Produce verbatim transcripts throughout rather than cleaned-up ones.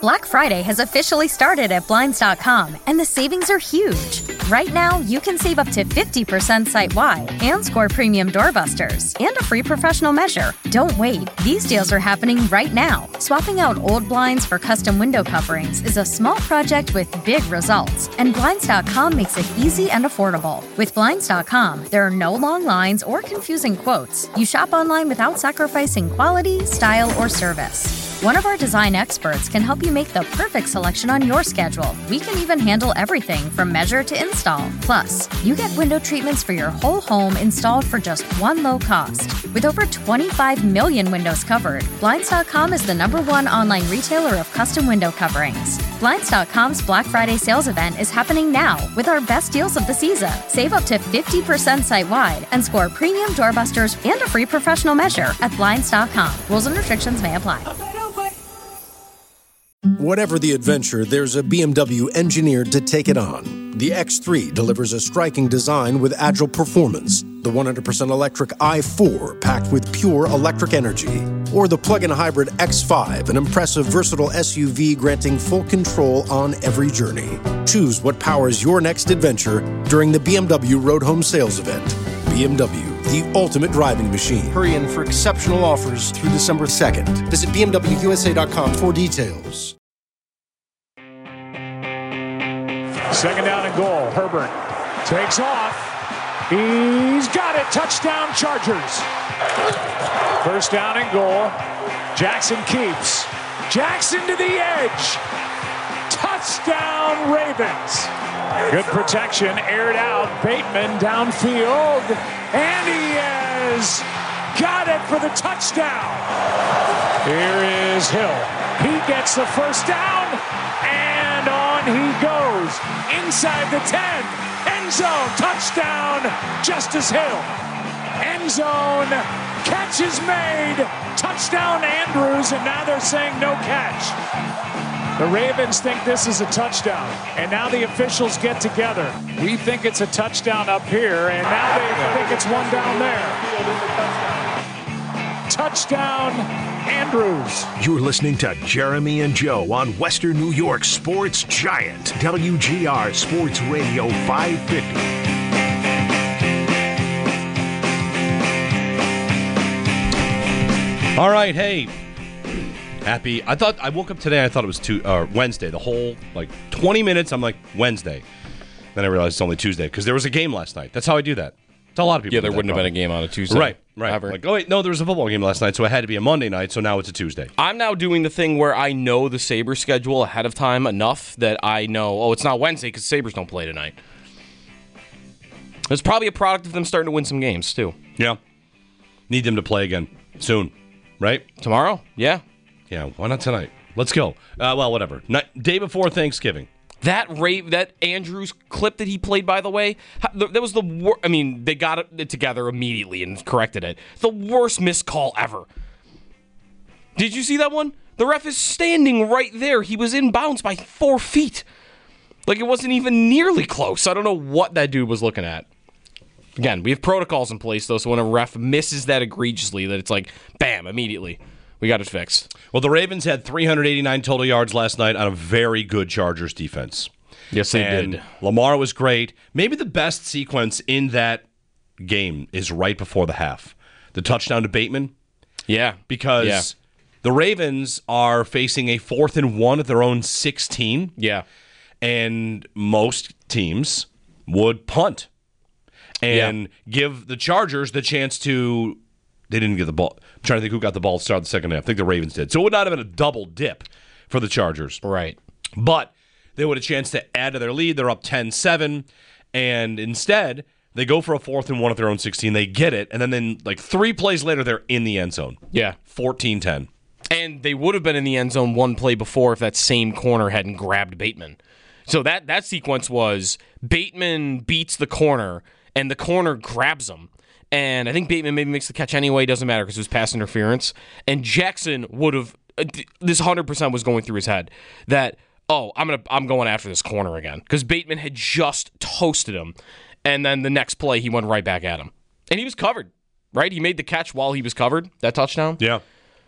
Black Friday has officially started at Blinds dot com, and the savings are huge. Right now, you can save up to fifty percent site-wide and score premium doorbusters and a free professional measure. Don't wait. These deals are happening right now. Swapping out old blinds for custom window coverings is a small project with big results, and Blinds dot com makes it easy and affordable. With Blinds dot com, there are no long lines or confusing quotes. You shop online without sacrificing quality, style, or service. One of our design experts can help you make the perfect selection on your schedule. We can even handle everything from measure to install. Plus, you get window treatments for your whole home installed for just one low cost. With over twenty-five million windows covered, Blinds dot com is the number one online retailer of custom window coverings. Blinds dot com's Black Friday sales event is happening now with our best deals of the season. Save up to fifty percent site-wide and score premium doorbusters and a free professional measure at Blinds dot com. Rules and restrictions may apply. Whatever the adventure, there's a B M W engineered to take it on. The X three delivers a striking design with agile performance. The one hundred percent electric i four, packed with pure electric energy. Or the plug-in hybrid X five, an impressive, versatile S U V granting full control on every journey. Choose what powers your next adventure during the B M W Road Home Sales Event. B M W, the ultimate driving machine. Hurry in for exceptional offers through December second. Visit B M W U S A dot com for details. Second down and goal. Herbert takes off. He's got it. Touchdown, Chargers. First down and goal. Jackson keeps. Jackson to the edge. Touchdown, Ravens. Good protection. Aired out. Bateman downfield. And he has got it for the touchdown. Here is Hill. He gets the first down. And on he goes. Inside the ten. End zone. Touchdown. Justice Hill. End zone. Catch is made. Touchdown Andrews. And now they're saying no catch. The Ravens think this is a touchdown. And now the officials get together. We think it's a touchdown up here. And now they think it's one down there. Touchdown Andrews. You're listening to Jeremy and Joe on Western New York Sports Giant. W G R Sports Radio five fifty. All right, hey. Happy. I thought I woke up today, I thought it was two, uh, Wednesday. The whole, like, twenty minutes, I'm like, Wednesday. Then I realized it's only Tuesday because there was a game last night. That's how I do that. It's a lot of people. Yeah, there wouldn't have been a game on a Tuesday. Right, right. Ever. Like, oh, wait, no, there was a football game last night, so it had to be a Monday night, so now it's a Tuesday. I'm now doing the thing where I know the Sabres schedule ahead of time enough that I know, oh, it's not Wednesday because Sabres don't play tonight. It's probably a product of them starting to win some games, too. Yeah. Need them to play again soon, right? Tomorrow? Yeah. Yeah, why not tonight? Let's go. Uh, well, whatever. Night, day before Thanksgiving. That Ray, that Andrews clip that he played, by the way, that was the worst. I mean, they got it together immediately and corrected it. The worst missed call ever. Did you see that one? The ref is standing right there. He was in bounds by four feet. Like, it wasn't even nearly close. I don't know what that dude was looking at. Again, we have protocols in place, though, so when a ref misses that egregiously, that it's like, bam, immediately. We got it fixed. Well, the Ravens had three hundred eighty-nine total yards last night on a very good Chargers defense. Yes, they and did. Lamar was great. Maybe the best sequence in that game is right before the half. The touchdown to Bateman. Yeah. Because yeah. the Ravens are facing a fourth and one at their own sixteen. Yeah. And most teams would punt and yeah. give the Chargers the chance to... They didn't get the ball. I'm trying to think who got the ball to start the second half. I think the Ravens did. So it would not have been a double dip for the Chargers. Right. But they would have a chance to add to their lead. They're up ten seven. And instead, they go for a fourth and one at their own sixteen. They get it. And then, then like three plays later, they're in the end zone. Yeah. fourteen ten. And they would have been in the end zone one play before if that same corner hadn't grabbed Bateman. So that, that sequence was Bateman beats the corner, and the corner grabs him. And I think Bateman maybe makes the catch anyway. Doesn't matter because it was pass interference. And Jackson would have uh, this one hundred percent was going through his head that, oh, I'm gonna I'm going after this corner again because Bateman had just toasted him, and then the next play he went right back at him, and he was covered. Right, he made the catch while he was covered. That touchdown. Yeah.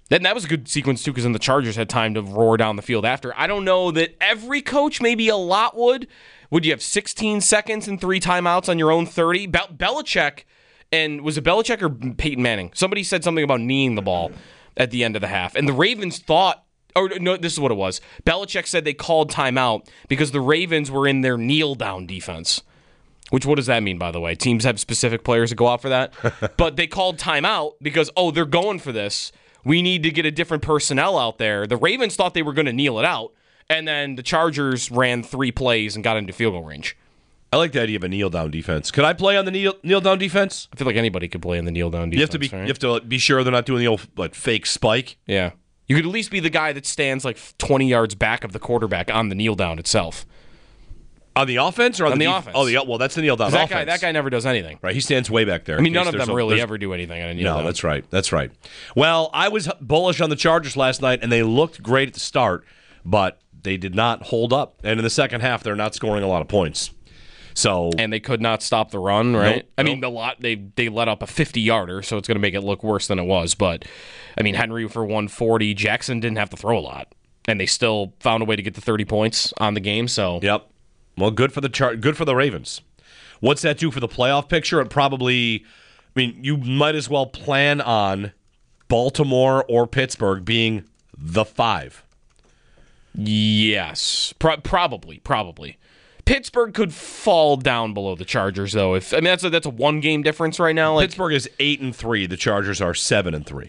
Then that was a good sequence, too, because then the Chargers had time to roar down the field after. I don't know that every coach, maybe a lot would. Would you have sixteen seconds and three timeouts on your own thirty? Bel- Belichick, and was it Belichick or Peyton Manning? Somebody said something about kneeing the ball at the end of the half. And the Ravens thought, or no, this is what it was. Belichick said they called timeout because the Ravens were in their kneel-down defense. Which, what does that mean, by the way? Teams have specific players that go out for that. But they called timeout because, oh, they're going for this. We need to get a different personnel out there. The Ravens thought they were going to kneel it out, and then the Chargers ran three plays and got into field goal range. I like the idea of a kneel-down defense. Could I play on the kneel, kneel-down defense? I feel like anybody could play in the kneel-down defense. You have to be, right? you have to be sure they're not doing the old like, fake spike. Yeah. You could at least be the guy that stands like twenty yards back of the quarterback on the kneel-down itself. On the offense or on, on the, the def- offense? Oh, the, well, that's the kneel-down that offense. Guy, that guy never does anything. Right, he stands way back there. I mean, none of them a, really ever do anything on a kneel-down. No, that's right. That's right. Well, I was bullish on the Chargers last night, and they looked great at the start, but they did not hold up. And in the second half, they're not scoring a lot of points. So and they could not stop the run, right? Nope, I mean, nope. a lot. They they let up a fifty-yarder, so it's going to make it look worse than it was. But I mean, Henry for one forty. Jackson didn't have to throw a lot, and they still found a way to get the thirty points on the game. So yep. Well, good for the Char- good for the Ravens. What's that do for the playoff picture? It probably, I mean, you might as well plan on Baltimore or Pittsburgh being the five. Yes, Pro- probably, probably. Pittsburgh could fall down below the Chargers, though. If I mean, that's a, that's a one game difference right now. Like, Pittsburgh is eight and three. The Chargers are seven and three.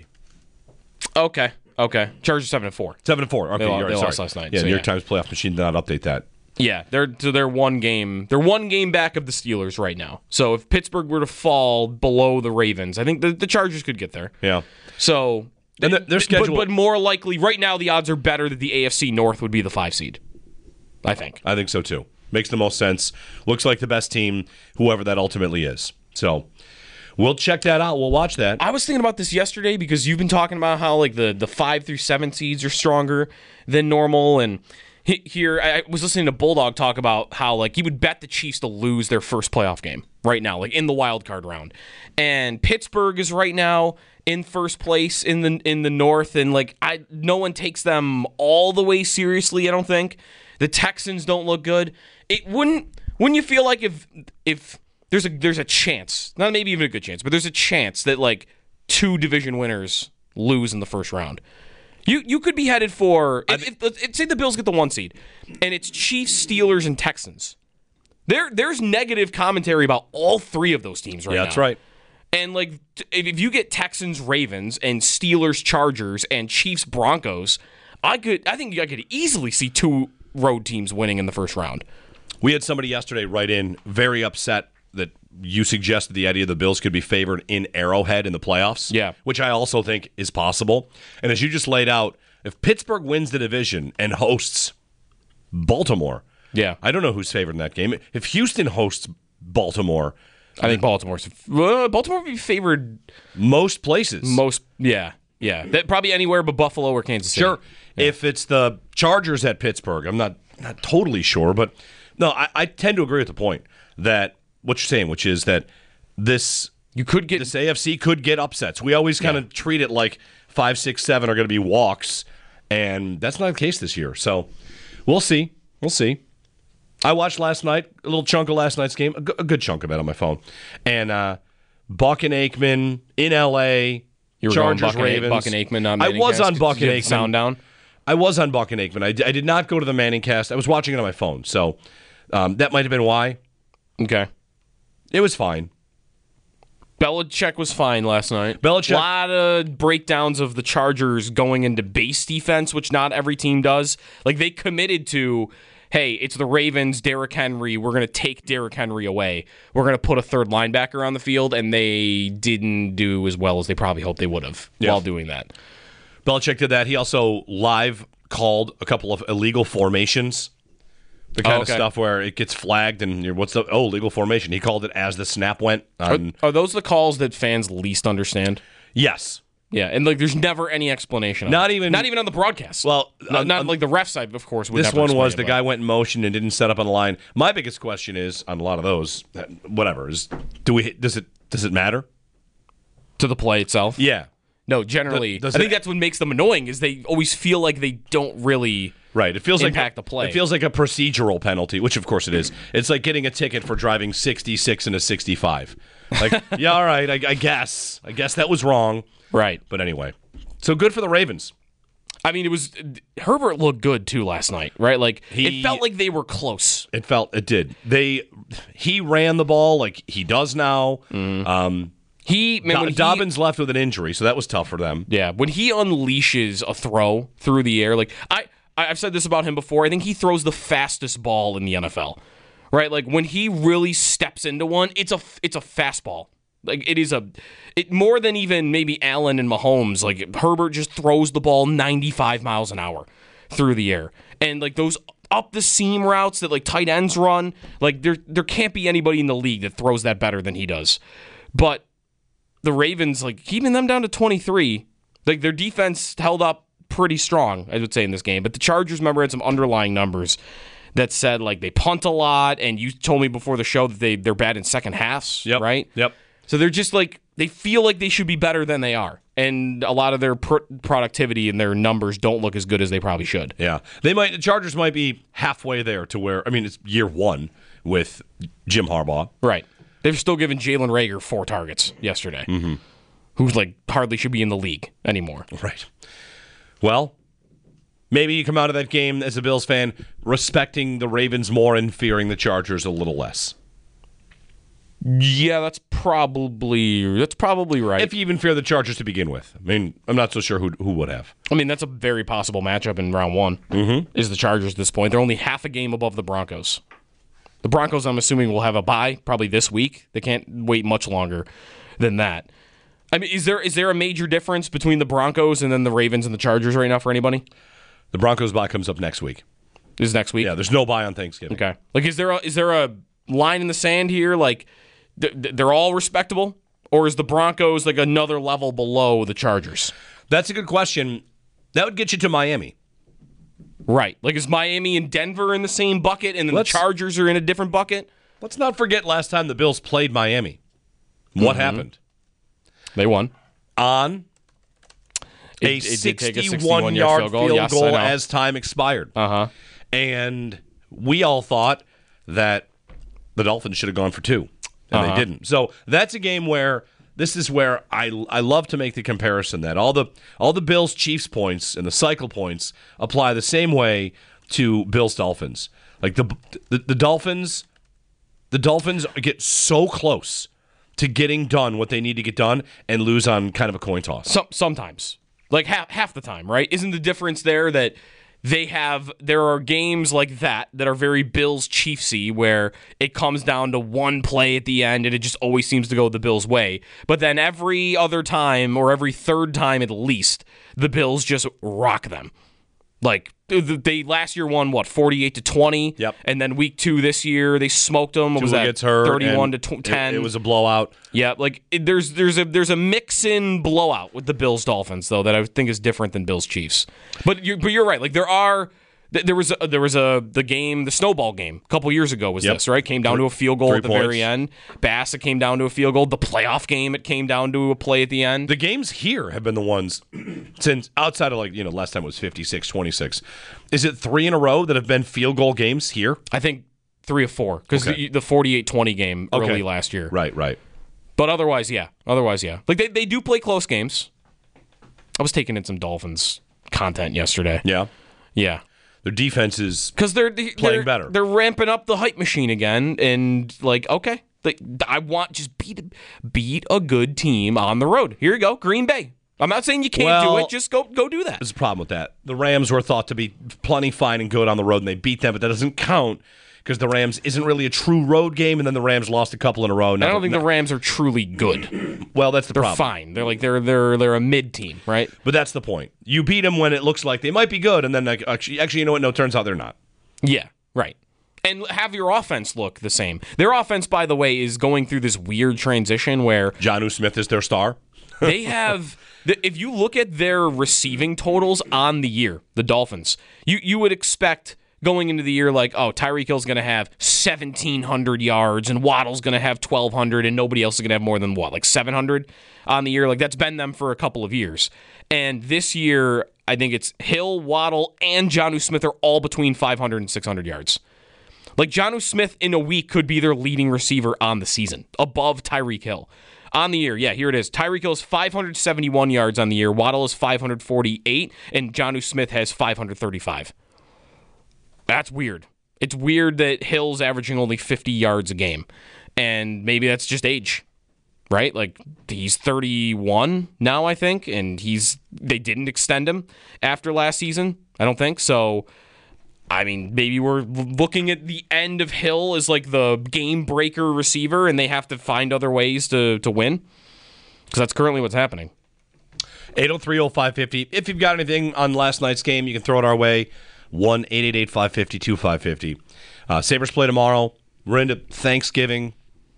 Okay, okay. Chargers seven and four. Seven and four. Okay, They, lo- you're they right, lost sorry. last night. Yeah, so New yeah. York Times playoff machine did not update that. Yeah, they're so they're one game. They're one game back of the Steelers right now. So if Pittsburgh were to fall below the Ravens, I think the, the Chargers could get there. Yeah. So and their, their schedule, but, but more likely, right now the odds are better that the A F C North would be the five seed. I think. I think so too. Makes the most sense. Looks like the best team, whoever that ultimately is. So we'll check that out. We'll watch that. I was thinking about this yesterday because you've been talking about how like the, the five through seven seeds are stronger than normal, and here I was listening to Bulldog talk about how like he would bet the Chiefs to lose their first playoff game right now, like in the wild card round, and Pittsburgh is right now in first place in the in the North, and like I no one takes them all the way seriously. I don't think the Texans don't look good. It wouldn't wouldn't you feel like if if there's a there's a chance, not maybe even a good chance, but there's a chance that like two division winners lose in the first round. You you could be headed for if, if, if, if, say the Bills get the one seed, and it's Chiefs, Steelers, and Texans. There there's negative commentary about all three of those teams right now. Yeah, that's right. And like if, if you get Texans, Ravens, and Steelers, Chargers, and Chiefs, Broncos, I could I think I could easily see two road teams winning in the first round. We had somebody yesterday write in very upset that you suggested the idea the Bills could be favored in Arrowhead in the playoffs. Yeah. Which I also think is possible. And as you just laid out, if Pittsburgh wins the division and hosts Baltimore, yeah, I don't know who's favored in that game. If Houston hosts Baltimore, I think Baltimore's uh, Baltimore would be favored most places. most. Yeah, yeah, that, probably anywhere but Buffalo or Kansas City. Sure. Yeah. If it's the Chargers at Pittsburgh, I'm not not totally sure, but no, I, I tend to agree with the point that what you're saying, which is that this you could get this A F C could get upsets. We always kind of yeah. treat it like five, six, seven are going to be walks, and that's not the case this year. So we'll see. We'll see. I watched last night, a little chunk of last night's game, a, g- a good chunk of it on my phone, and uh, Buck and Aikman in L A. You were Chargers, going Buck Ravens. and, Buck and Aikman on I was on Buck and Aikman. Aikman. Sound down. I was on Buck and Aikman. I, d- I did not go to the Manning cast. I was watching it on my phone, so um, that might have been why. Okay. It was fine. Belichick was fine last night. Belichick. A lot of breakdowns of the Chargers going into base defense, which not every team does. Like, they committed to, hey, it's the Ravens, Derrick Henry. We're going to take Derrick Henry away. We're going to put a third linebacker on the field, and they didn't do as well as they probably hoped they would have yeah. while doing that. Belichick did that. He also live called a couple of illegal formations. The kind oh, okay. of stuff where it gets flagged and you're, what's the oh legal formation? He called it as the snap went. On, are, are those the calls that fans least understand? Yes. Yeah, and like there's never any explanation. Not of it. even not even on the broadcast. Well, not, on, not on, like the ref side, of course. Would this never one was it, the but. guy went in motion and didn't set up on the line. My biggest question is on a lot of those, whatever is do we does it does it matter to the play itself? Yeah. no. Generally, Does I think it- that's what makes them annoying. Is they always feel like they don't really Right. It feels impact like the play. It feels like a procedural penalty, which of course it is. It's like getting a ticket for driving sixty-six and a sixty-five. Like, yeah, all right, I, I guess. I guess that was wrong. right. But anyway, so good for the Ravens. I mean, it was Herbert looked good too last night, right? Like He- it felt like they were close. It felt it did. They he ran the ball like he does now. Um, He, man, Do- when he- Dobbins left with an injury, so that was tough for them. yeah, when he unleashes a throw through the air, like I, I- I've said this about him before. I think he throws the fastest ball in the N F L, right? Like when he really steps into one, it's a, it's a fastball. Like it is a, it more than even maybe Allen and Mahomes. Like Herbert just throws the ball ninety-five miles an hour through the air, and like those up the seam routes that like tight ends run, like there there can't be anybody in the league that throws that better than he does. But the Ravens, like keeping them down to twenty-three, like their defense held up pretty strong, I would say, in this game. But the Chargers, remember, had some underlying numbers that said like they punt a lot, and you told me before the show that they they're bad in second halves, Yep. right? Yep. So they're just like they feel like they should be better than they are, and a lot of their pr- productivity and their numbers don't look as good as they probably should. Yeah, they might. The Chargers might be halfway there to where. I mean, it's year one with Jim Harbaugh. Right. They're still giving Jalen Reagor four targets yesterday, mm-hmm. who's like hardly should be in the league anymore. Right. Well, maybe you come out of that game as a Bills fan respecting the Ravens more and fearing the Chargers a little less. Yeah, that's probably that's probably right. If you even fear the Chargers to begin with. I mean, I'm not so sure who who would have. I mean, that's a very possible matchup in round one. Mm-hmm. Is the Chargers at this point? They're only half a game above the Broncos. The Broncos, I'm assuming, will have a bye probably this week. They can't wait much longer than that. I mean, is there is there a major difference between the Broncos and then the Ravens and the Chargers right now for anybody? The Broncos bye comes up next week. Is next week? Yeah, there's no bye on Thanksgiving. Okay. Like, is there a, is there a line in the sand here? Like, th- th- they're all respectable, or is the Broncos like another level below the Chargers? That's a good question. That would get you to Miami. Right. Like, is Miami and Denver in the same bucket, and then Let's- the Chargers are in a different bucket? Let's not forget last time the Bills played Miami. What Mm-hmm. happened? They won. On a It- it did take a sixty-one-yard field goal, Yes, I know. as time expired. Uh-huh. And we all thought that the Dolphins should have gone for two, and Uh-huh. they didn't. So that's a game where this is where I I love to make the comparison that all the all the Bills Chiefs points and the cycle points apply the same way to Bills Dolphins. Like the the, the Dolphins, the Dolphins get so close to getting done what they need to get done and lose on kind of a coin toss. Some, sometimes. Like, half, half the time, right? Isn't the difference there that they have, there are games like that that are very Bills Chiefsy where it comes down to one play at the end and it just always seems to go the Bills' way. But then every other time, or every third time at least, the Bills just rock them. Like, they last year won, what, forty-eight to twenty? Yep. And then week two this year, they smoked them. What was Tua that? gets hurt, thirty-one and to ten. It, it was a blowout. Yeah, like it, there's there's a there's a mix in blowout with the Bills Dolphins though that I think is different than Bills Chiefs. But you but you're right. Like there are th- there was a, there was a the game the snowball game a couple years ago was Yep. this right came down Three- to a field goal three at the points. very end. Bass it came down to a field goal. The playoff game it came down to a play at the end. The games here have been the ones since outside of like, you know, last time it was fifty-six twenty-six. Is it three in a row that have been field goal games here? I think three or four because Okay. the, the forty-eight twenty game Okay. early last year. Right, right. But otherwise, yeah. Otherwise, yeah. Like they, they do play close games. I was taking in some Dolphins content yesterday. Yeah. Yeah. Their defense is Because they're, they're Playing better. They're ramping up the hype machine again, and like, okay, like, I want just beat beat a good team on the road. Here you go, Green Bay. I'm not saying you can't Well, do it. Just go go do that. there's a problem with that. The Rams were thought to be plenty fine and good on the road, and they beat them, but that doesn't count because the Rams isn't really a true road game, and then the Rams lost a couple in a row. I don't think the Rams are truly good. Well, that's the They're problem. fine. They're like they're they're they're a mid team, right? But that's the point. You beat them when it looks like they might be good, and then like, actually, actually, you know what? No, it turns out they're not. Yeah, right. And have your offense look the same. Their offense, by the way, is going through this weird transition where Jonnu Smith is their star. they have, if you look at their receiving totals on the year, the Dolphins, you, you would expect going into the year like, oh, Tyreek Hill's going to have seventeen hundred yards and Waddle's going to have twelve hundred and nobody else is going to have more than, what, like seven hundred on the year? Like, that's been them for a couple of years. And this year, I think it's Hill, Waddle, and Jonnu Smith are all between five hundred and six hundred yards. Like, Jonnu Smith in a week could be their leading receiver on the season, above Tyreek Hill. On the year, yeah, here it is. Tyreek Hill is five hundred seventy-one yards on the year. Waddle is five hundred forty-eight, and Jonnu Smith has five hundred thirty-five. That's weird. It's weird that Hill's averaging only fifty yards a game, and maybe that's just age, right? Like, he's thirty-one now, I think, and he's they didn't extend him after last season, I don't think. So, I mean, maybe we're looking at the end of Hill as like the game breaker receiver, and they have to find other ways to, to win, because that's currently what's happening. eight oh three oh five fifty. If you've got anything on last night's game, you can throw it our way. one eight eight eight five five zero two five five zero. Uh, Sabres play tomorrow. We're into Thanksgiving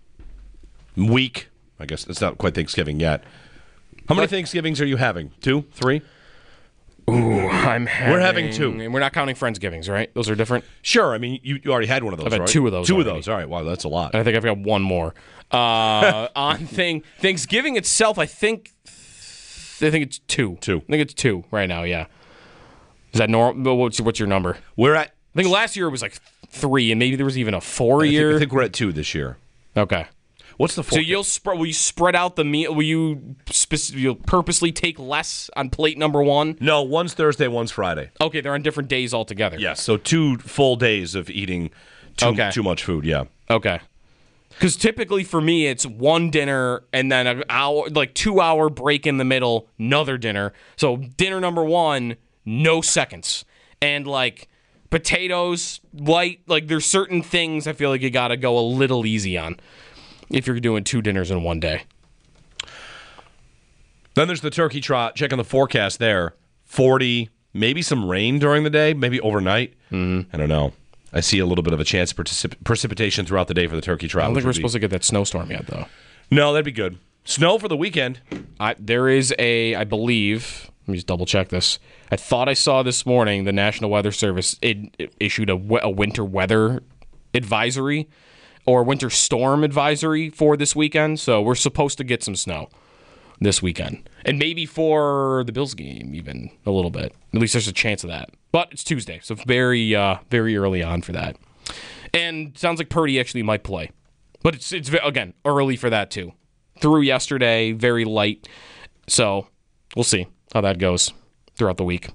week. I guess it's not quite Thanksgiving yet. How many Thanksgivings are you having? Two? Three? Ooh, I'm having... We're having two. And we're not counting Friendsgivings, right? Those are different? Sure. I mean, you, you already had one of those, I've had right? two of those Two already. of those. All right. Wow, that's a lot. I think I've got one more. Uh, on thing, Thanksgiving itself, I think I think it's two. Two. I think it's two right now, yeah. Is that normal? What's, what's your number? We're at... I think last year it was like three, and maybe there was even a four I year. think, I think we're at two this year. Okay. What's the fourth? So you'll spread? Will you spread out the meal? Will you spec- you'll purposely take less on plate number one? No, one's Thursday, one's Friday. Okay, they're on different days altogether. Yes, so two full days of eating too, Okay. too much food, yeah. Okay. Because typically for me, it's one dinner and then an hour, like two hour break in the middle, another dinner. So dinner number one, no seconds. And like potatoes, light, like there's certain things I feel like you got to go a little easy on if you're doing two dinners in one day. Then there's the turkey trot. Checking the forecast there. forty, maybe some rain during the day, maybe overnight. Mm-hmm. I don't know. I see a little bit of a chance of particip- precipitation throughout the day for the turkey trot. I don't think we're be... supposed to get that snowstorm yet, though. No, that'd be good. Snow for the weekend. I, there is a, I believe, let me just double check this. I thought I saw this morning the National Weather Service it, it issued a, a winter weather advisory or winter storm advisory for this weekend. So we're supposed to get some snow this weekend. And maybe for the Bills game even a little bit. At least there's a chance of that. But it's Tuesday, so very uh, very early on for that. And sounds like Purdy actually might play. But it's, it's again, early for that too. Through yesterday, very light. So we'll see how that goes throughout the week.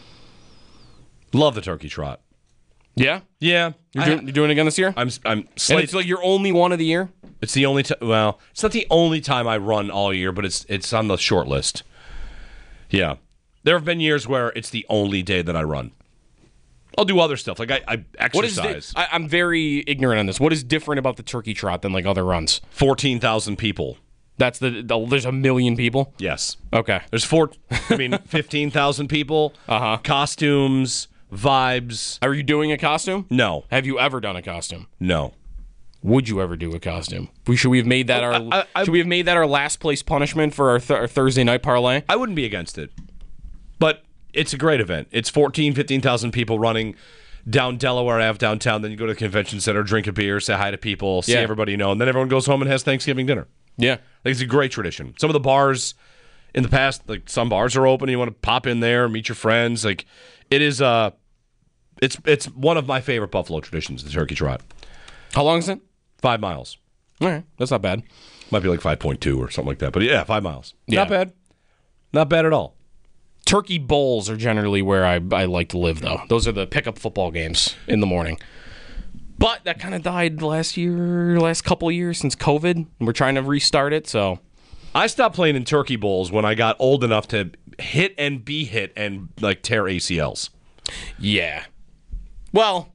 Love the turkey trot. Yeah? Yeah. You're, I, doing, you're doing it again this year? I'm I'm And slate- it's like your only one of the year? It's the only time. Well, it's not the only time I run all year, but it's it's on the short list. Yeah, there have been years where it's the only day that I run. I'll do other stuff like I, I What is exercise. di- I, I'm very ignorant on this. What is different about the turkey trot than like other runs? Fourteen thousand people. That's the, the there's a million people. Yes. Okay. There's four. I mean, fifteen thousand people. Uh huh. Costumes, vibes. Are you doing a costume? No, Have you ever done a costume? no. Would you ever do a costume? We, should we have made that our I- I- should we have made that our last place punishment for our, th- our Thursday night parlay? I wouldn't be against it, but it's a great event. It's fourteen, fifteen thousand people running down Delaware Ave downtown. Then you go to the convention center, drink a beer, say hi to people, see Yeah. everybody you know, and then everyone goes home and has Thanksgiving dinner. Yeah. I think it's a great tradition. Some of the bars in the past, like some bars are open. And you want to pop in there, meet your friends. Like it is, uh, it's it's one of my favorite Buffalo traditions, the turkey trot. How long is it? Five miles. All right, that's not bad. Might be like five point two or something like that. But yeah, five miles. Yeah. Not bad. Not bad at all. Turkey bowls are generally where I, I like to live, though. Those are the pickup football games in the morning. But that kind of died last year, last couple of years since COVID, and we're trying to restart it. So I stopped playing in turkey bowls when I got old enough to hit and be hit and like tear A C Ls. yeah, well,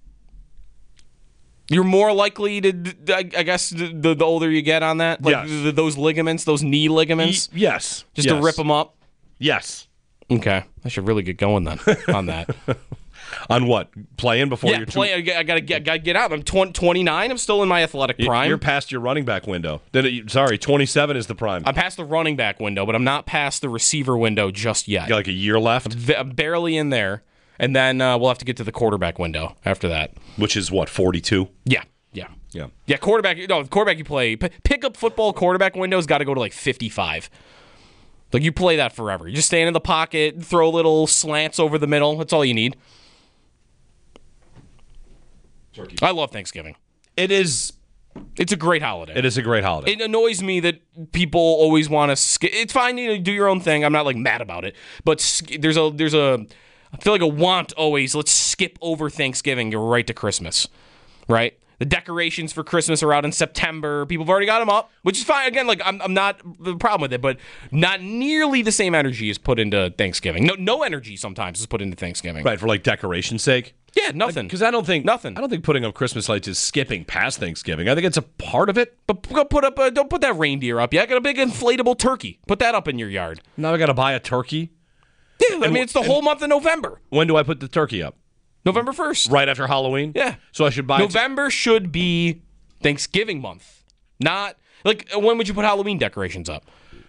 you're more likely to, I I guess, the, the, the older you get on that, like Yes. the, those ligaments, those knee ligaments, Y- yes. just yes. to rip them up. Yes. Okay, I should really get going then on that. On what? Playing before yeah, you're play. I gotta, I gotta get, gotta get out. I'm twenty, twenty-nine. I'm still in my athletic too, prime. You're past your running back window. Then it, sorry, twenty-seven is the prime. I'm past the running back window, but I'm not past the receiver window just yet. You got like a year left. V- I'm barely in there. And then uh, we'll have to get to the quarterback window after that. Which is what, forty-two? Yeah, yeah. Yeah. Yeah, quarterback. No, the quarterback you play, p- pickup football quarterback window's got to go to like fifty-five. Like, you play that forever. You just stand in the pocket, throw little slants over the middle. That's all you need. Turkey. I love Thanksgiving. It is. It's a great holiday. It is a great holiday. It annoys me that people always want to skip. It's fine, you know, do your own thing. I'm not like mad about it, but sk- there's a there's a I feel like a want always. Let's skip over Thanksgiving, go right to Christmas, right? The decorations for Christmas are out in September. People have already got them up, which is fine. Again, like I'm I'm not the problem with it, but not nearly the same energy is put into Thanksgiving. No no energy sometimes is put into Thanksgiving. Right, for like decoration's sake. Yeah, nothing. Because I don't think nothing. I don't think putting up Christmas lights is skipping past Thanksgiving. I think it's a part of it. But go put up a, don't put that reindeer up yet. Got a big inflatable turkey. Put that up in your yard. Now I got to buy a turkey. Yeah, I mean it's the whole month of November. When do I put the turkey up? November first. Right after Halloween? Yeah. So I should buy November t- should be Thanksgiving month. Not like when would you put Halloween decorations up?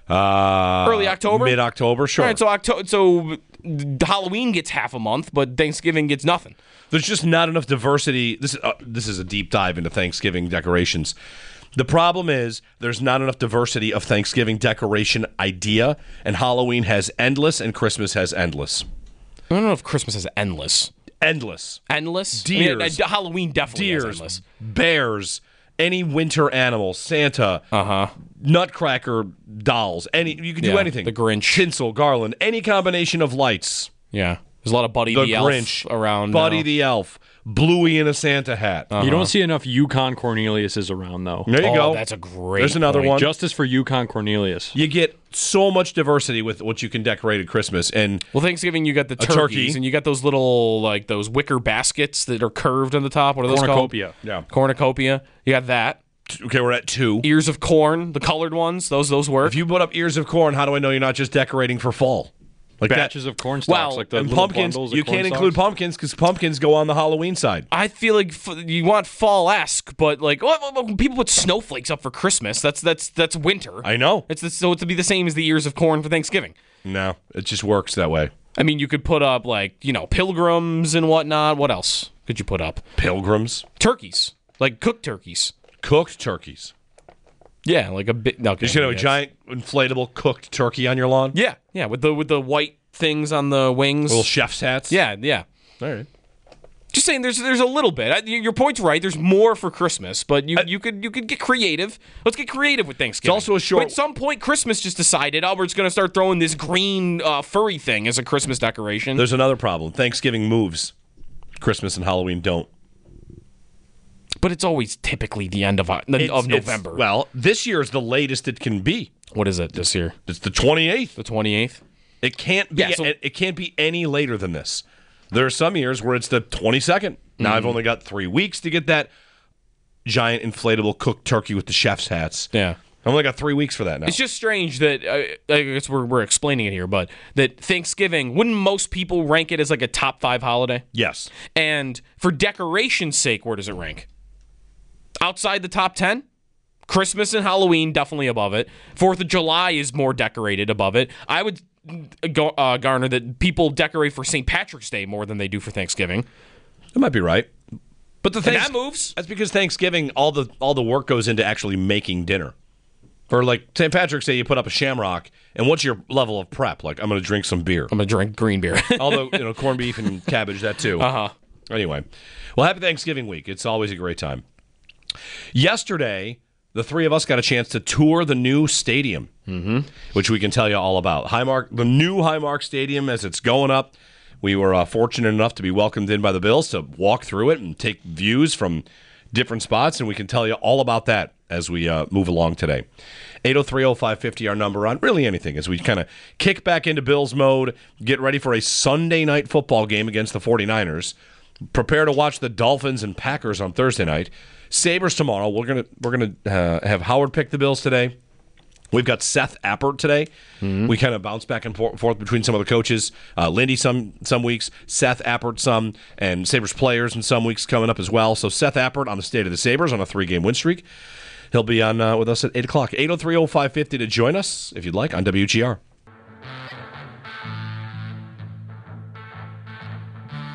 Uh, Early October? Mid-October, sure. All right, so October so Halloween gets half a month, but Thanksgiving gets nothing. There's just not enough diversity. This is uh, this is a deep dive into Thanksgiving decorations. The problem is there's not enough diversity of Thanksgiving decoration idea, and Halloween has endless and Christmas has endless. I don't know if Christmas is endless. Endless. Endless? Deers. I mean, uh, Halloween definitely Deers, is endless. bears, any winter animal, Santa, Uh-huh. Nutcracker dolls, any you can do Yeah, anything. the Grinch. Tinsel, garland, any combination of lights. Yeah. There's a lot of Buddy The, the, Grinch Elf around. Buddy now. the Elf, Bluey in a Santa hat. Uh-huh. You don't see enough Yukon Corneliuses around, though. There you Oh, go. that's a great There's another point. one. Justice for Yukon Cornelius. You get so much diversity with what you can decorate at Christmas, and Well, Thanksgiving, you got the turkey. turkeys, and you got those little, like, those wicker baskets that are curved on the top. What are those Cornucopia. called? yeah. Cornucopia. You got that. Okay, we're at two. Ears of corn, the colored ones. Those those work. If you put up ears of corn, how do I know you're not just decorating for fall? Like Batches that. of corn stalks, Well, like the And little pumpkins. bundles of You corn can't stalks. include pumpkins because pumpkins go on the Halloween side. I feel like f- you want fall-esque, but like oh, oh, oh, people put snowflakes up for Christmas. That's that's that's winter. I know. It's the, so to be the same as the ears of corn for Thanksgiving. No, it just works that way. I mean, you could put up like you know pilgrims and whatnot. What else could you put up? Pilgrims, Turkeys, like cooked turkeys. cooked turkeys. Yeah, like a bit. Okay, You're just gonna have a yes. giant inflatable cooked turkey on your lawn. Yeah, yeah, with the with the white things on the wings. Little chef's hats. Yeah, yeah. All right. Just saying, there's there's a little bit. I- Your point's right. There's more for Christmas, but you, you could you could get creative. Let's get creative with Thanksgiving. It's also a short- But at some point, Christmas just decided, oh, we're just going to start throwing this green uh, furry thing as a Christmas decoration. There's another problem. Thanksgiving moves. Christmas and Halloween don't. But it's always typically the end of uh, It's- of it's- November. Well, this year is the latest it can be. What is it this year? It's the twenty-eighth. The twenty-eighth? It can't be. Yeah, so- it, it can't be any later than this. There are some years where it's the twenty-second. Now Mm-hmm. I've only got three weeks to get that giant inflatable cooked turkey with the chef's hats. Yeah. I've only got three weeks for that now. It's just strange that, uh, I guess we're, we're explaining it here, but that Thanksgiving, wouldn't most people rank it as like a top five holiday? yes. And for decoration's sake, where does it rank? Outside the top ten? Christmas and Halloween, definitely above it. Fourth of July is more decorated above it. I would go, uh, garner that people decorate for Saint Patrick's Day more than they do for Thanksgiving. That might be right. But the And thing that moves. That's because Thanksgiving, all the all the work goes into actually making dinner. For like Saint Patrick's Day, you put up a shamrock, and what's your level of prep? Like, I'm going to drink some beer. I'm going to drink green beer. Although, you know, corned beef and cabbage, that too. Uh-huh. Anyway, well, happy Thanksgiving week. It's always a great time. Yesterday, the three of us got a chance to tour the new stadium, mm-hmm. which we can tell you all about. Highmark, the new Highmark Stadium, as it's going up. We were uh, fortunate enough to be welcomed in by the Bills to walk through it and take views from different spots, and we can tell you all about that as we uh, move along today. eight oh three oh five fifty, our number on really anything, as we kind of kick back into Bills mode, get ready for a Sunday night football game against the 49ers, prepare to watch the Dolphins and Packers on Thursday night, Sabres tomorrow. We're gonna we're gonna uh, have Howard pick the Bills today. We've got Seth Appert today. Mm-hmm. We kind of bounce back and forth between some of the coaches. Uh, Lindy some some weeks, Seth Appert some, and Sabres players in some weeks coming up as well. So Seth Appert on the state of the Sabres on a three-game win streak. He'll be on uh, with us at eight o'clock. eight oh three oh five fifty to join us, if you'd like, on W G R.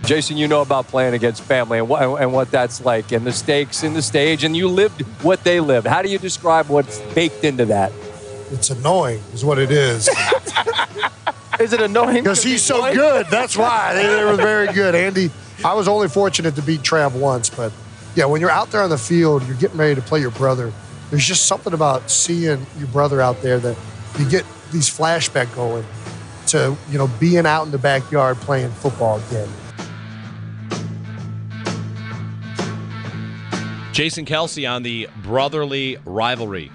Jason, you know about playing against family and what, and what that's like and the stakes in the stage, and you lived what they lived. How do you describe what's baked into that? It's annoying is what it is. Is it annoying? Because he's so annoying? Good. That's why. They, they were very good. Andy, I was only fortunate to beat Trav once, but yeah, when you're out there on the field, you're getting ready to play your brother. There's just something about seeing your brother out there that you get these flashbacks going to, you know, being out in the backyard playing football again. Jason Kelce on the brotherly rivalry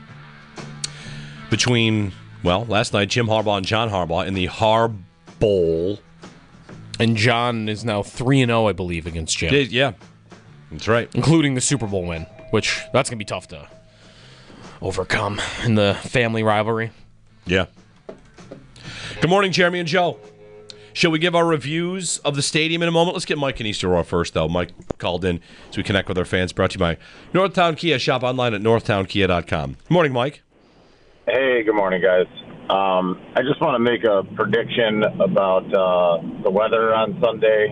between, well, last night, Jim Harbaugh and John Harbaugh in the Harb Bowl. And John is now three and oh, I believe, against Jim. Yeah, that's right. Including the Super Bowl win, which that's going to be tough to overcome in the family rivalry. Yeah. Good morning, Jeremy and Joe. Shall we give our reviews of the stadium in a moment? Let's get Mike in Easter Roy first, though. Mike called in so we connect with our fans. Brought to you by Northtown Kia. Shop online at northtown kia dot com. Good morning, Mike. Hey, good morning, guys. Um, I just want to make a prediction about uh, the weather on Sunday.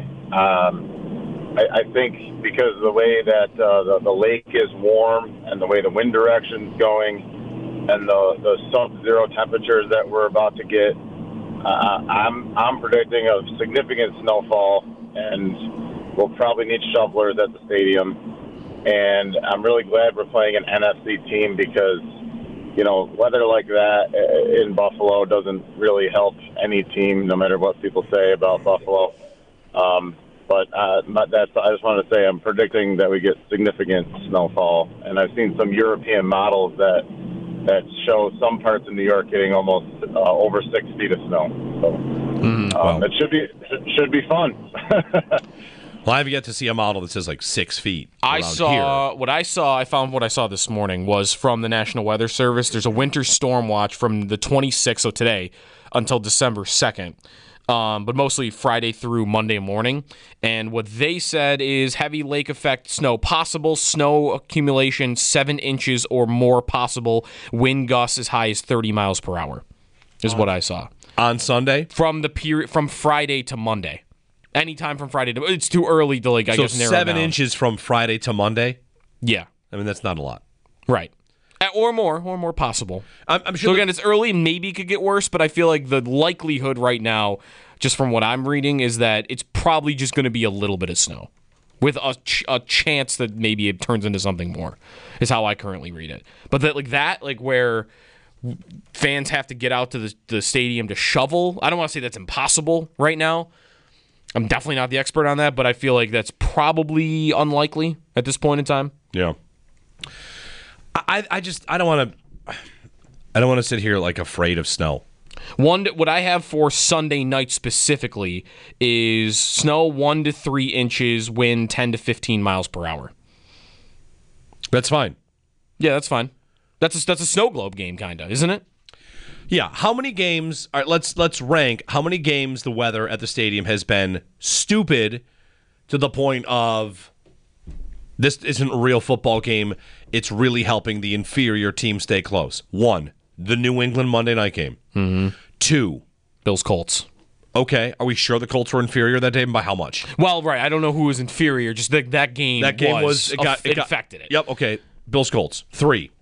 Um, I, I think because of the way that uh, the, the lake is warm and the way the wind direction's going and the, the sub-zero temperatures that we're about to get, Uh, I'm I'm predicting a significant snowfall, and we'll probably need shovelers at the stadium. And I'm really glad we're playing an N F C team because, you know, weather like that in Buffalo doesn't really help any team, no matter what people say about Buffalo. Um, but uh, that's I just want to say I'm predicting that we get significant snowfall, and I've seen some European models that. that show some parts of New York getting almost uh, over six feet of snow. So Mm, um, wow. it should be should, should be fun. Well, I have yet to see a model that says like six feet. I around saw here. what I saw. I found what I saw this morning was from the National Weather Service. There's a winter storm watch from the twenty-sixth, so today, until December second. Um, but mostly Friday through Monday morning. And what they said is heavy lake effect snow possible, snow accumulation seven inches or more possible, wind gusts as high as thirty miles per hour is what I saw. On Sunday? From the period from Friday to Monday. Anytime from Friday to it's too early to like I so guess narrow seven down. inches from Friday to Monday? Yeah. I mean, that's not a lot. Right. Or more, or more possible. I'm, I'm sure. So again, it's early. Maybe it could get worse, but I feel like the likelihood right now, just from what I'm reading, is that it's probably just going to be a little bit of snow, with a, ch- a chance that maybe it turns into something more. Is how I currently read it. But that like that, like where fans have to get out to the, the stadium to shovel. I don't want to say that's impossible right now. I'm definitely not the expert on that, but I feel like that's probably unlikely at this point in time. Yeah. I, I just I don't want to I don't want to sit here like afraid of snow. One what I have for Sunday night specifically is snow one to three inches, wind ten to fifteen miles per hour. That's fine. Yeah, that's fine. That's a, that's a snow globe game, kinda, isn't it? Yeah. How many games? All right, let's let's rank how many games the weather at the stadium has been stupid to the point of this isn't a real football game. It's really helping the inferior team stay close. One, the New England Monday night game. Mm-hmm. Two, Bills Colts. Okay, are we sure the Colts were inferior that day, and by how much? Well, right. I don't know who was inferior. Just that that game. That game was, was it got it, it got, affected it. Yep. Okay. Bills Colts. Three.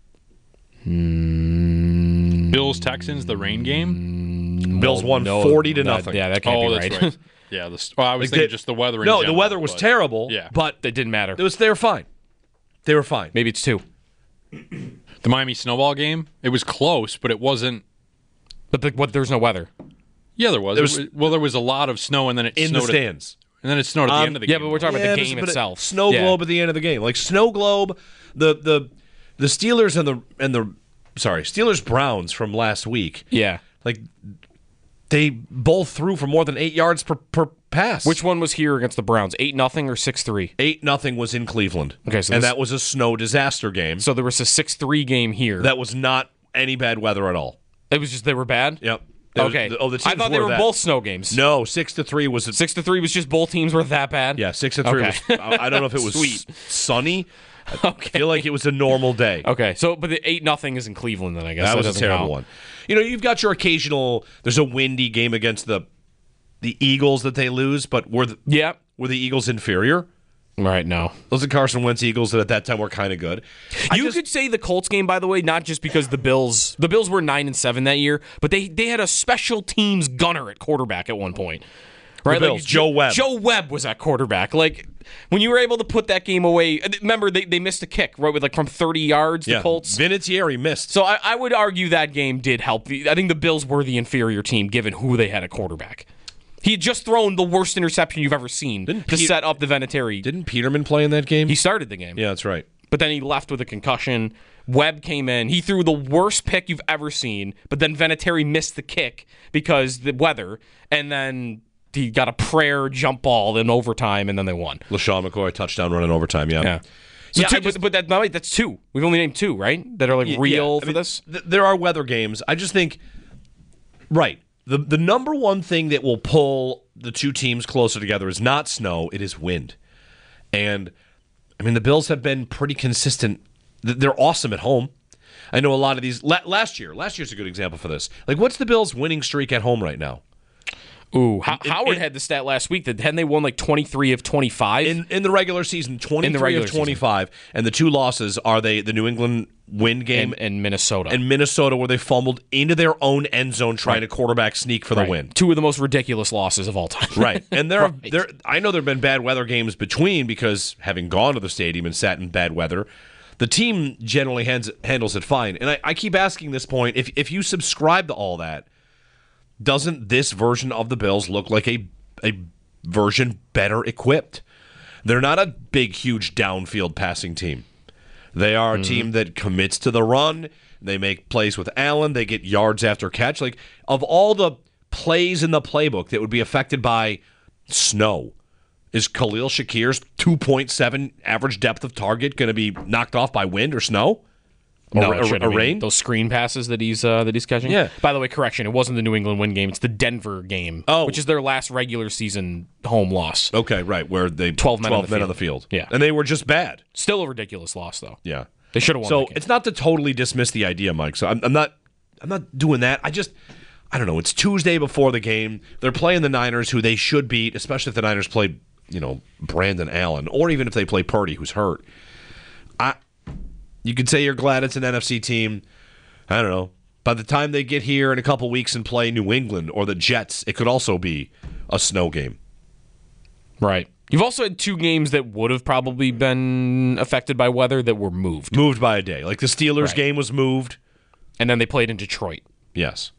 Mm, Bills Texans, the rain game. Bills won no, forty to that, nothing. Yeah, that can't oh, be that's right. right. Yeah. The, well, I was Like thinking they- just the weather. In no, general, the weather was but- terrible. Yeah. but It didn't matter. it was they were fine. They were fine. Maybe it's two. The Miami Snowball game. It was close, but it wasn't. But the, what? There's no weather. Yeah, there was. There was- It was- well, there was a lot of snow, and then it In snowed the at- stands. and then it snowed at the Um, end of the Yeah, game. but we're talking Yeah, about the but- game but it- itself. Snow Yeah. globe at the end of the game. Like snow globe, the the the Steelers and the and the sorry Steelers Browns from last week. Yeah. Like they both threw for more than eight yards per per pass. Which one was here against the Browns? Eight nothing or six three? eight nothing was in Cleveland. Okay, so and this- that was a snow disaster game. So there was a six three game here. That was not any bad weather at all. It was just they were bad. Yep. There was- Okay. oh, the I teams thought they were that. both snow games. No, six to three was a, Six to three was just both teams were that bad. yeah, six to three Okay. was. I I don't know if it was Sweet. sunny. I Okay. feel like it was a normal day. Okay. So, but the eight nothing is in Cleveland. Then I guess That was a doesn't terrible count. one. You know, you've got your occasional. There's a windy game against the the Eagles that they lose, but were the, Yeah. were the Eagles inferior? Right, no. Those are Carson Wentz Eagles that at that time were kind of good. You just, could say the Colts game, by the way, not just because the Bills the Bills were nine and seven that year, but they, they had a special teams gunner at quarterback at one point. Right? The Bills, like, Joe Webb. Joe Webb was at quarterback. Like when you were able to put that game away, remember they, they missed a kick, right? With like from thirty yards, yeah. the Colts. Vinatieri missed. So I, I would argue that game did help. I think the Bills were the inferior team given who they had at quarterback. He had just thrown the worst interception you've ever seen didn't to Peter, set up the Vinatieri. Didn't Peterman play in that game? He started the game. Yeah, that's right. But then he left with a concussion. Webb came in. He threw the worst pick you've ever seen, but then Vinatieri missed the kick because the weather, and then he got a prayer jump ball in overtime, and then they won. LaShawn McCoy, touchdown run in overtime, yeah. Yeah. So yeah, two, just, but, but that, no, wait, that's two. We've only named two, right? That are like yeah, real yeah. for I mean, this? Th- there are weather games. I just think, right, the the number one thing that will pull the two teams closer together is not snow, it is wind. And, I mean, the Bills have been pretty consistent. They're awesome at home. I know a lot of these. Last year, last year's a good example for this. Like, what's the Bills' winning streak at home right now? Ooh, How- Howard in, had the stat last week that hadn't they won like twenty-three of twenty-five in in the regular season, twenty-three regular of twenty-five, season. And the two losses are they the New England wind game and, and Minnesota, and Minnesota where they fumbled into their own end zone trying right. to quarterback sneak for right. the win. Two of the most ridiculous losses of all time. Right, and there, right. there, I know there've been bad weather games between because having gone to the stadium and sat in bad weather. The team generally hands, handles it fine. And I, I keep asking this point, if if you subscribe to all that, doesn't this version of the Bills look like a a version better equipped? They're not a big, huge downfield passing team. They are a mm-hmm. team that commits to the run. They make plays with Allen. They get yards after catch. Like, of all the plays in the playbook that would be affected by snow, is Khalil Shakir's two point seven average depth of target going to be knocked off by wind or snow? No, or, or, or rain? Those screen passes that he's uh, that he's catching. Yeah. By the way, correction, it wasn't the New England win game. It's the Denver game, oh. which is their last regular season home loss. Okay, right, where they twelve men, twelve on, the men on the field. Yeah, and they were just bad. Still a ridiculous loss, though. Yeah, they should have won. So that game. it's not to totally dismiss the idea, Mike. So I'm, I'm not, I'm not doing that. I just, I don't know. It's Tuesday before the game. They're playing the Niners, who they should beat, especially if the Niners play, you know, Brandon Allen, or even if they play Purdy, who's hurt. I. You could say you're glad it's an N F C team. I don't know. By the time they get here in a couple weeks and play New England or the Jets, it could also be a snow game. Right. You've also had two games that would have probably been affected by weather that were moved. Moved by a day. Like the Steelers right. game was moved. And then they played in Detroit. Yes.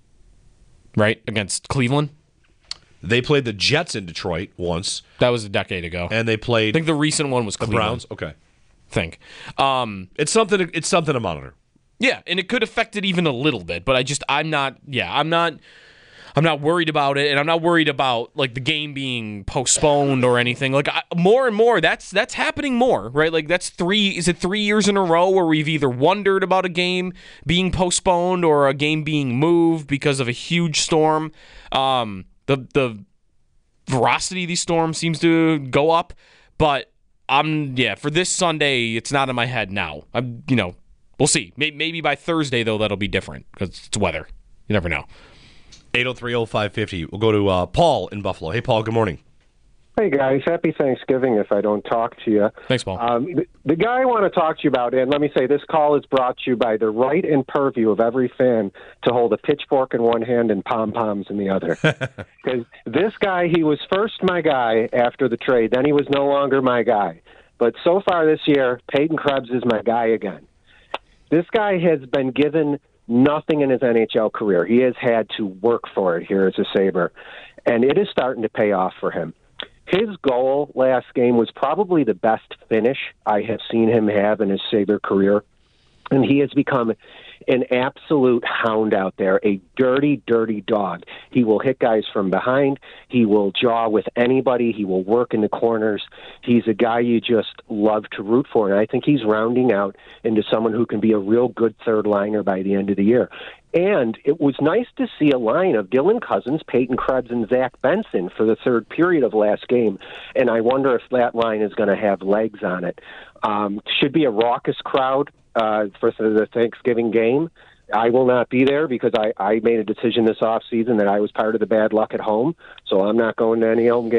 Right? Against Cleveland? They played the Jets in Detroit once. That was a decade ago. And they played... I think the recent one was the Cleveland. Browns? Okay. Think. Um, it's something. It's something to monitor. Yeah, and it could affect it even a little bit, but I just I'm not. Yeah, I'm not. I'm not worried about it, and I'm not worried about like the game being postponed or anything. Like I, more and more, that's that's happening more, right? Like that's three. Is it three years in a row where we've either wondered about a game being postponed or a game being moved because of a huge storm? Um, the the veracity of these storms seems to go up, but. I'm yeah for this Sunday. It's not in my head now. I'm you know we'll see. Maybe, maybe by Thursday though that'll be different because it's weather. You never know. eight oh three oh five fifty. We'll go to uh, Paul in Buffalo. Hey Paul, good morning. Hey guys, happy Thanksgiving. If I don't talk to you, thanks, Paul. Um, the, the guy I want to talk to you about, and let me say this call is brought to you by the right and purview of every fan to hold a pitchfork in one hand and pom poms in the other. Because this guy, he was first my guy after the trade, then he was no longer my guy. But so far this year, Peyton Krebs is my guy again. This guy has been given nothing in his N H L career. He has had to work for it here as a Sabre, and it is starting to pay off for him. His goal last game was probably the best finish I have seen him have in his Sabre career, and he has become an absolute hound out there, a dirty, dirty dog. He will hit guys from behind. He will jaw with anybody. He will work in the corners. He's a guy you just love to root for, and I think he's rounding out into someone who can be a real good third liner by the end of the year. And it was nice to see a line of Dylan Cousins, Peyton Krebs, and Zach Benson for the third period of last game. And I wonder if that line is going to have legs on it. Um, should be a raucous crowd uh, for the Thanksgiving game. I will not be there because I, I made a decision this offseason that I was part of the bad luck at home, so I'm not going to any home games.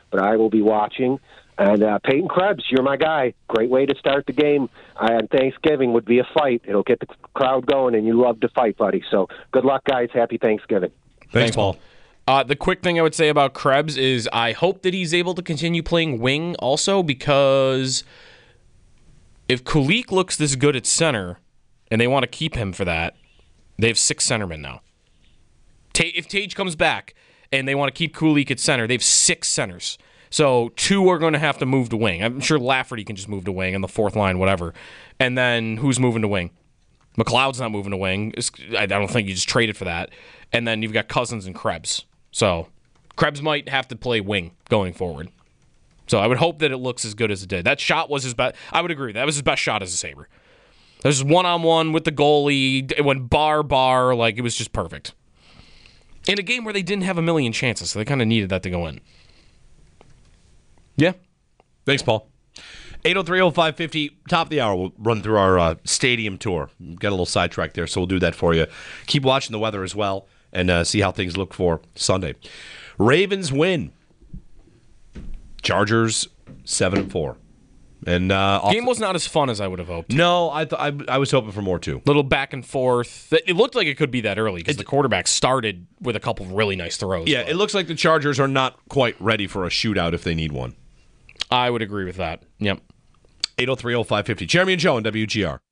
but I will be watching. And uh, Peyton Krebs, you're my guy. Great way to start the game on Thanksgiving would be a fight. It'll get the crowd going, and you love to fight, buddy. So good luck, guys. Happy Thanksgiving. Thanks, Thanks Paul. Uh, the quick thing I would say about Krebs is I hope that he's able to continue playing wing also, because if Kulik looks this good at center and they want to keep him for that, they have six centermen now. Ta- if Tage comes back and they want to keep Kulik at center, they have six centers. So two are going to have to move to wing. I'm sure Lafferty can just move to wing on the fourth line, whatever. And then who's moving to wing? McLeod's not moving to wing. I don't think you just traded for that. And then you've got Cousins and Krebs. So Krebs might have to play wing going forward. So I would hope that it looks as good as it did. That shot was his best. I would agree. That was his best shot as a Sabre. It was one-on-one with the goalie. It went bar-bar. Like, it was just perfect. In a game where they didn't have a million chances, so they kind of needed that to go in. Yeah. Thanks, Paul. eight oh three oh five fifty, top of the hour. We'll run through our uh, stadium tour. Got a little sidetracked there, so we'll do that for you. Keep watching the weather as well and uh, see how things look for Sunday. Ravens win. Chargers seven and four. And uh, game was not as fun as I would have hoped. No, I th- I, I was hoping for more too. Little back and forth. It looked like it could be that early because the quarterback started with a couple of really nice throws. Yeah, but. It looks like the Chargers are not quite ready for a shootout if they need one. I would agree with that. Yep. eight oh three oh five fifty. Jeremy and Joe on W G R.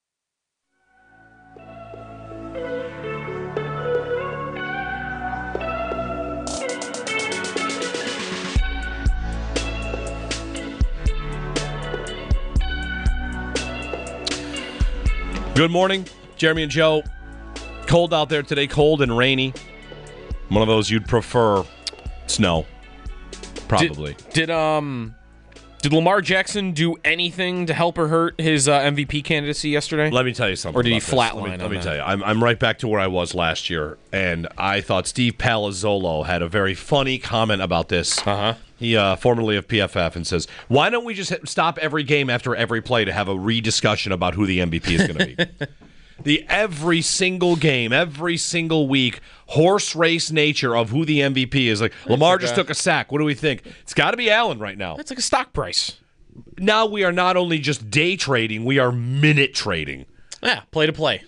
Good morning, Jeremy and Joe. Cold out there today, cold and rainy. One of those you'd prefer snow, probably. Did, did um did Lamar Jackson do anything to help or hurt his uh, M V P candidacy yesterday? Let me tell you something. Or did he flatline? flatline? Let me, let me tell you, I'm I'm right back to where I was last year, and I thought Steve Palazzolo had a very funny comment about this. Uh huh. He, uh, formerly of P F F, and says, why don't we just stop every game after every play to have a rediscussion about who the M V P is going to be? The every single game, every single week, horse race nature of who the M V P is. Like, Lamar just took a sack. What do we think? It's got to be Allen right now. That's like a stock price. Now we are not only just day trading, we are minute trading. Yeah, play to play.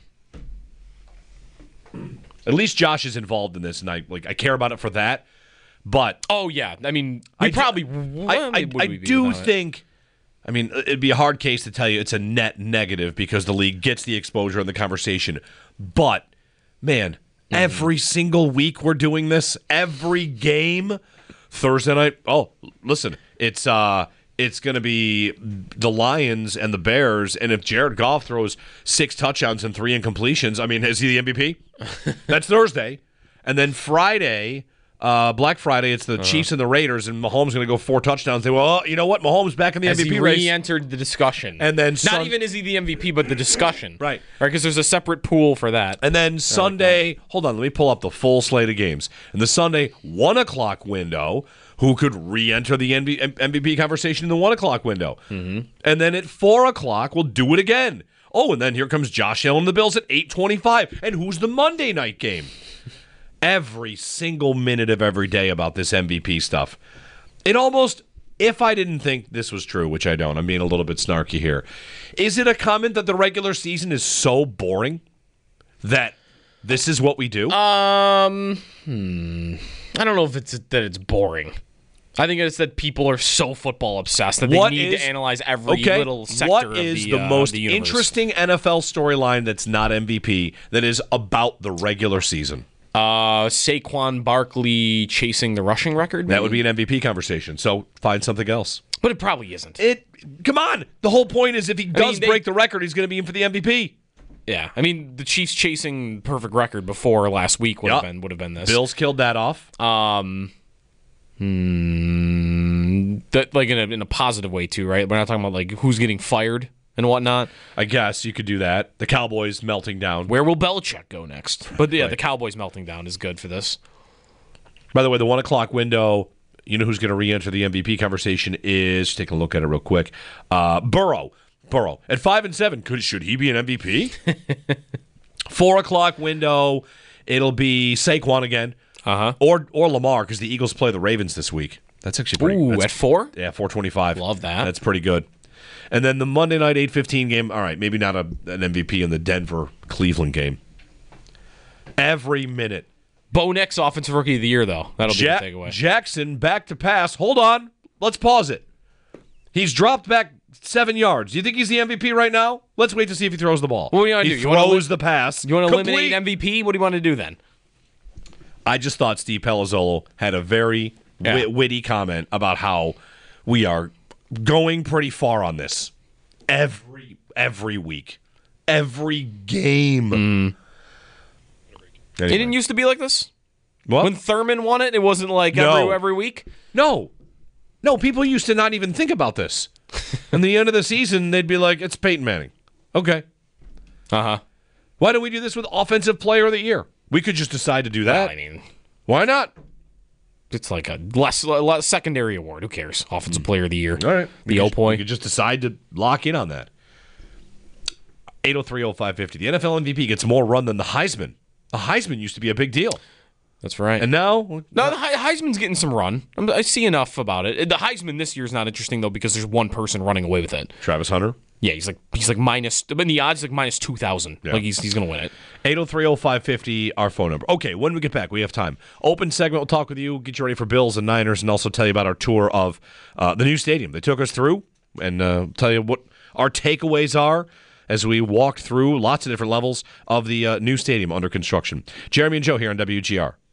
At least Josh is involved in this, and I, like, I care about it for that. But oh yeah, I mean, we I probably. I, I, I do think. It? I mean, it'd be a hard case to tell you it's a net negative because the league gets the exposure and the conversation. But man, mm-hmm. every single week we're doing this. Every game, Thursday night. Oh, listen, it's uh, it's going to be the Lions and the Bears. And if Jared Goff throws six touchdowns and three incompletions, I mean, is he the M V P? That's Thursday, and then Friday. Uh, Black Friday, it's the uh-huh. Chiefs and the Raiders, and Mahomes going to go four touchdowns. They well, oh, you know what? Mahomes back in the As M V P he race. re-entered the discussion, and then not sun- even is he the M V P, but the discussion, right? Right, because there's a separate pool for that. And then Sunday, like hold on, let me pull up the full slate of games. In the Sunday one o'clock window, who could re-enter the M V P conversation in the one o'clock window? Mm-hmm. And then at four o'clock, we'll do it again. Oh, and then here comes Josh Allen and the Bills at eight twenty-five. And who's the Monday night game? Every single minute of every day about this M V P stuff. It almost, if I didn't think this was true, which I don't, I'm being a little bit snarky here, is it a comment that the regular season is so boring that this is what we do? Um, hmm. I don't know if it's that it's boring. I think it's that people are so football obsessed that they what need is, to analyze every okay, little sector what of is the, the uh, most the universe. interesting N F L storyline that's not M V P that is about the regular season? Uh, Saquon Barkley chasing the rushing record? Maybe? That would be an M V P conversation, so find something else. But it probably isn't. It. Come on! The whole point is if he does I mean, they, break the record, he's going to be in for the M V P. Yeah, I mean, the Chiefs chasing perfect record before last week would yep. have been would have been this. Bills killed that off. Um, hmm, that like in a, in a positive way, too, right? We're not talking about like who's getting fired and whatnot. I guess you could do that. The Cowboys melting down. Where will Belichick go next? But yeah, right. the Cowboys melting down is good for this. By the way, the one o'clock window, you know who's going to re-enter the M V P conversation is, take a look at it real quick, uh, Burrow. Burrow. At five and seven, could should he be an M V P? Four o'clock window, it'll be Saquon again. Uh-huh. Or, or Lamar, because the Eagles play the Ravens this week. That's actually pretty Ooh, that's, at four? Yeah, four twenty-five. Love that. That's pretty good. And then the Monday night eight fifteen game, all right, maybe not a, an M V P in the Denver-Cleveland game. Every minute. Bo Nix, Offensive Rookie of the Year, though. That'll Ja- be the takeaway. Jackson back to pass. Hold on. Let's pause it. He's dropped back seven yards. Do you think he's the M V P right now? Let's wait to see if he throws the ball. What do you want to he do? He you throws wanna, the pass. You want to Complete. eliminate M V P? What do you want to do then? I just thought Steve Palazzolo had a very Yeah. wit- witty comment about how we are going pretty far on this. Every every week. Every game. Mm. Anyway. It didn't used to be like this? What? When Thurman won it, it wasn't like No. every every week? No. No, people used to not even think about this. In the end of the season, they'd be like, it's Peyton Manning. Okay. Uh-huh. Why don't we do this with Offensive Player of the Year? We could just decide to do that. Well, I mean, why not? it's like a less, less secondary award. Who cares? Offensive Player of the Year. All right. The we O could, point. We could just decide to lock in on that. eight oh three oh five fifty. The N F L M V P gets more run than the Heisman. The Heisman used to be a big deal. That's right. And now? No, the He- Heisman's getting some run. I'm- I see enough about it. The Heisman this year is not interesting, though, because there's one person running away with it. Travis Hunter? Yeah, he's like he's like minus, but the odds like minus two thousand. Yeah. Like he's he's gonna win it. eight oh three oh five fifty, our phone number. Okay, when we get back, we have time. Open segment, we'll talk with you, get you ready for Bills and Niners, and also tell you about our tour of uh, the new stadium. They took us through, and uh, tell you what our takeaways are as we walked through lots of different levels of the uh, new stadium under construction. Jeremy and Joe here on W G R.